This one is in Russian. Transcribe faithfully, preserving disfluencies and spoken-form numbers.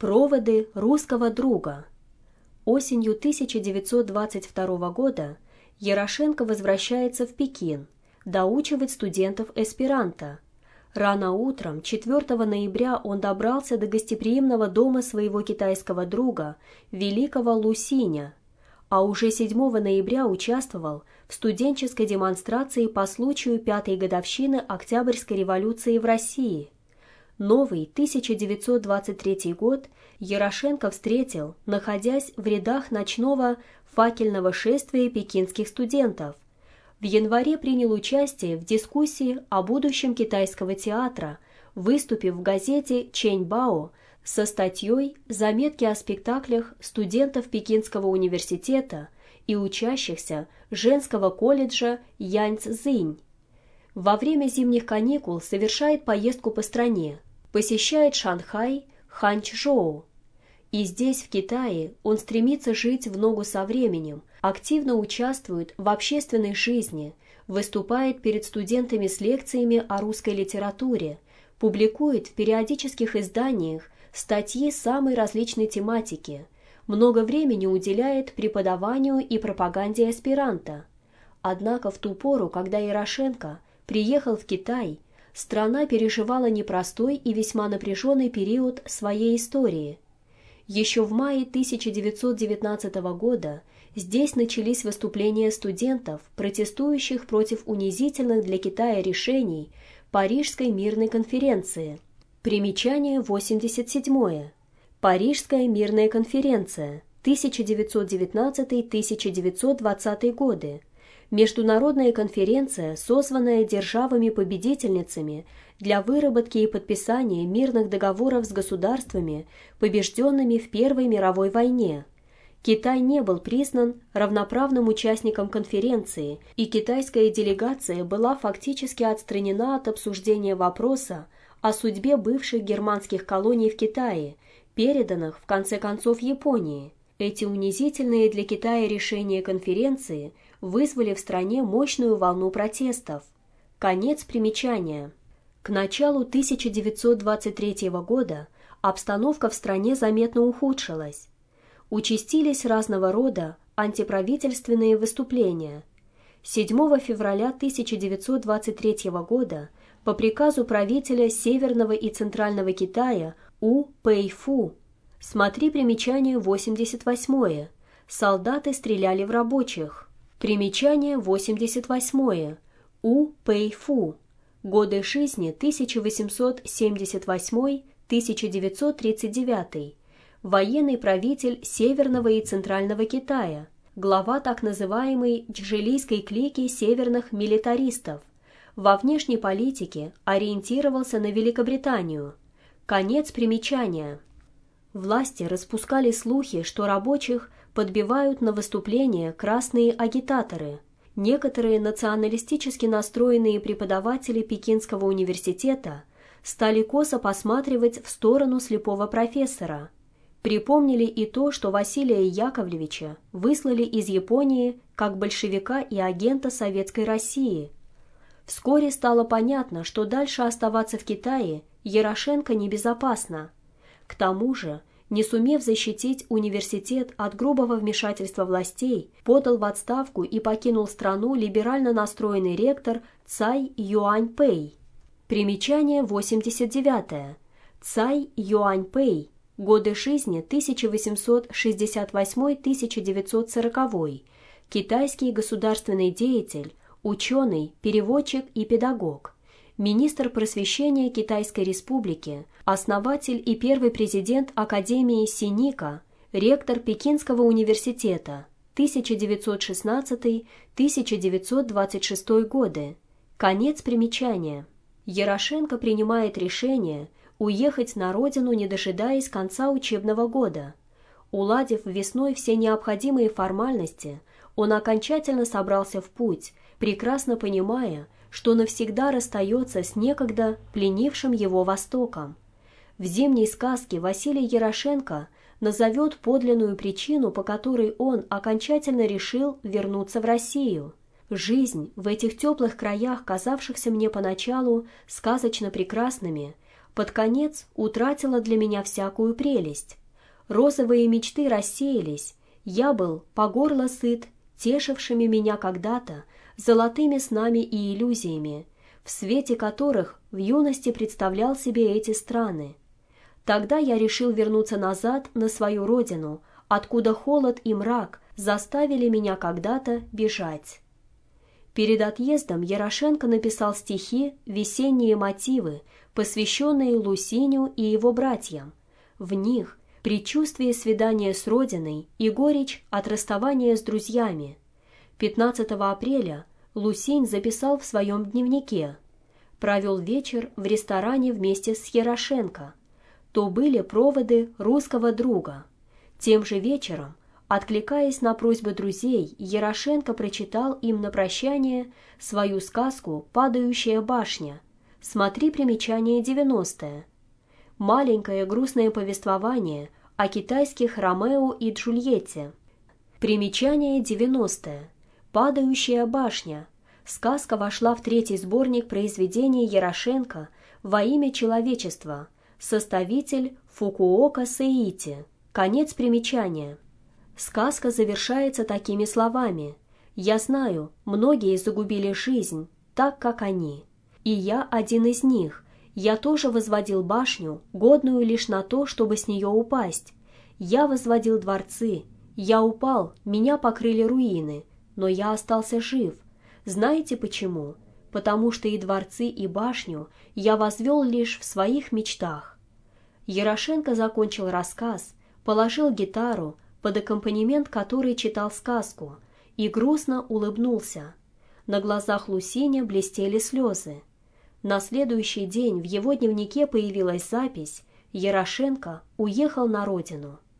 Проводы русского друга. Осенью тысяча девятьсот двадцать второго года Ярошенко возвращается в Пекин доучивать студентов эсперанто. Рано утром, четвёртого ноября, он добрался до гостеприимного дома своего китайского друга, великого Лу Синя, а уже седьмого ноября участвовал в студенческой демонстрации по случаю пятой годовщины Октябрьской революции в России. Новый тысяча девятьсот двадцать третий год Ярошенко встретил, находясь в рядах ночного факельного шествия пекинских студентов. В январе принял участие в дискуссии о будущем китайского театра, выступив в газете «Чэньбао» со статьей «Заметки о спектаклях студентов Пекинского университета и учащихся женского колледжа Яньцзинь». Во время зимних каникул совершает поездку по стране, посещает Шанхай, Ханчжоу. И здесь, в Китае, он стремится жить в ногу со временем, активно участвует в общественной жизни, выступает перед студентами с лекциями о русской литературе, публикует в периодических изданиях статьи самой различной тематики, много времени уделяет преподаванию и пропаганде эсперанто. Однако в ту пору, когда Ярошенко приехал в Китай, страна переживала непростой и весьма напряженный период своей истории. Еще в мае тысяча девятьсот девятнадцатого года здесь начались выступления студентов, протестующих против унизительных для Китая решений Парижской мирной конференции. Примечание восемьдесят седьмое. Парижская мирная конференция, тысяча девятьсот девятнадцатый — тысяча девятьсот двадцатый годы. Международная конференция, созванная державами-победительницами для выработки и подписания мирных договоров с государствами, побежденными в Первой мировой войне. Китай не был признан равноправным участником конференции, и китайская делегация была фактически отстранена от обсуждения вопроса о судьбе бывших германских колоний в Китае, переданных, в конце концов, Японии. Эти унизительные для Китая решения конференции вызвали в стране мощную волну протестов. Конец примечания. К началу тысяча девятьсот двадцать третьего года обстановка в стране заметно ухудшилась. Участились разного рода антиправительственные выступления. седьмого февраля тысяча девятьсот двадцать третьего года по приказу правителя Северного и Центрального Китая У Пэйфу, смотри примечание восемьдесят восьмое, солдаты стреляли в рабочих. Примечание восемьдесят восьмое. У Пэйфу. Годы жизни тысяча восемьсот семьдесят восьмой — тысяча девятьсот тридцать девятый. Военный правитель Северного и Центрального Китая, глава так называемой джилийской клики северных милитаристов. Во внешней политике ориентировался на Великобританию. Конец примечания. Власти распускали слухи, что рабочих подбивают на выступления красные агитаторы. Некоторые националистически настроенные преподаватели Пекинского университета стали косо посматривать в сторону слепого профессора. Припомнили и то, что Василия Яковлевича выслали из Японии как большевика и агента Советской России. Вскоре стало понятно, что дальше оставаться в Китае Ярошенко небезопасно. К тому же, не сумев защитить университет от грубого вмешательства властей, подал в отставку и покинул страну либерально настроенный ректор Цай Юаньпэй. Примечание восемьдесят девятое. Цай Юаньпэй. Годы жизни тысяча восемьсот шестьдесят восьмой — тысяча девятьсот сороковой. Китайский государственный деятель, ученый, переводчик и педагог. Министр просвещения Китайской Республики, основатель и первый президент Академии Синика, ректор Пекинского университета, тысяча девятьсот шестнадцатый — тысяча девятьсот двадцать шестой годы. Конец примечания. Ярошенко принимает решение уехать на родину, не дожидаясь конца учебного года. Уладив весной все необходимые формальности, он окончательно собрался в путь, прекрасно понимая, что навсегда расстается с некогда пленившим его Востоком. В зимней сказке Василий Ярошенко назовет подлинную причину, по которой он окончательно решил вернуться в Россию. Жизнь в этих теплых краях, казавшихся мне поначалу сказочно прекрасными, под конец утратила для меня всякую прелесть. Розовые мечты рассеялись, я был по горло сыт тешившими меня когда-то золотыми снами и иллюзиями, в свете которых в юности представлял себе эти страны. Тогда я решил вернуться назад на свою родину, откуда холод и мрак заставили меня когда-то бежать. Перед отъездом Ярошенко написал стихи «Весенние мотивы», посвященные Лусиню и его братьям. В них предчувствие свидания с родиной и горечь от расставания с друзьями. пятнадцатого апреля Лусинь записал в своем дневнике: «Провел вечер в ресторане вместе с Ярошенко. То были проводы русского друга». Тем же вечером, откликаясь на просьбы друзей, Ярошенко прочитал им на прощание свою сказку «Падающая башня». Смотри примечание девяностое. Маленькое грустное повествование о китайских Ромео и Джульетте. Примечание девяностое. «Падающая башня». Сказка вошла в третий сборник произведений Ярошенко «Во имя человечества». Составитель Фукуока Сэйити. Конец примечания. Сказка завершается такими словами: «Я знаю, многие загубили жизнь, так как они. И я один из них. Я тоже возводил башню, годную лишь на то, чтобы с нее упасть. Я возводил дворцы. Я упал, меня покрыли руины, но я остался жив. Знаете почему? Потому что и дворцы, и башню я возвел лишь в своих мечтах». Ярошенко закончил рассказ, положил гитару, под аккомпанемент которой читал сказку, и грустно улыбнулся. На глазах Лусиня блестели слезы. На следующий день в его дневнике появилась запись: «Ярошенко уехал на родину».